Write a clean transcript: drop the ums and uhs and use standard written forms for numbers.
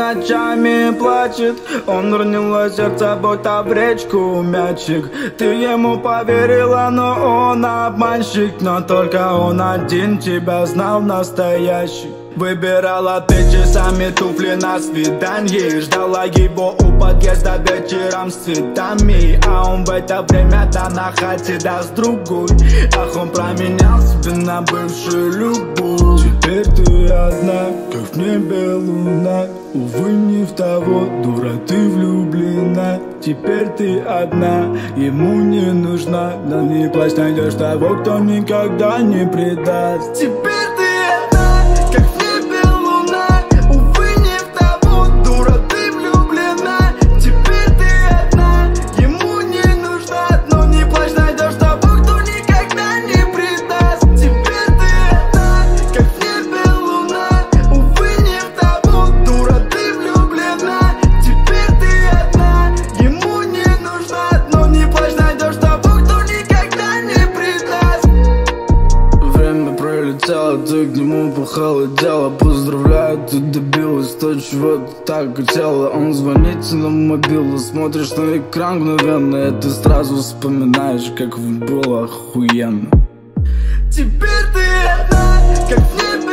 ночами плачет. Он уронил сердце, будто в речку мячик. Ты ему поверила, но он обманщик. Но только он один тебя знал настоящий. Выбирала ты часами туфли на свиданье. Ждала его у подъезда вечером с цветами. А он в это время-то на хате даст другой. Ах, он променял себя на бывшую любовь. Теперь ты одна, как в небе луна. Увы, не в того, дура, ты влюблена. Теперь ты одна, ему не нужна. Но не плачь, найдешь того, кто никогда не предаст. Теперь ты одна, как в небе луна. Увы, не в того, дура, ты влюблена. Теперь ты одна, ему не нужна. Но не плачь, найдешь того, кто никогда не предаст. Теперь ты одна, как в небе луна. Увы, не в того, дура, ты влюблена. Теперь ты одна, ему не нужна. Но не плачь, найдешь того, кто никогда не предаст. Время пролетело, ты к нему похолодела. Поздравляю, ты добилась то, чего ты так хотела. Он звонит на мобилу, смотришь на экран мгновенно, и ты сразу вспоминаешь, как было охуенно. Теперь ты одна, как в небе